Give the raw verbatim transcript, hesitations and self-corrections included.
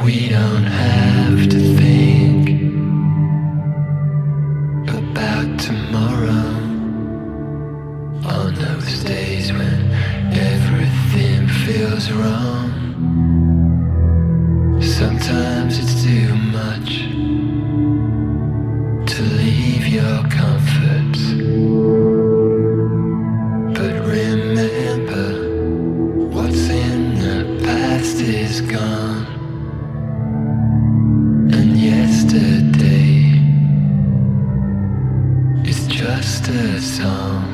We don't have to think about tomorrow. On those days when everything feels wrong, sometimes it's too much to leave your comforts. But remember, what's in the past is gone. And yesterday is just a song.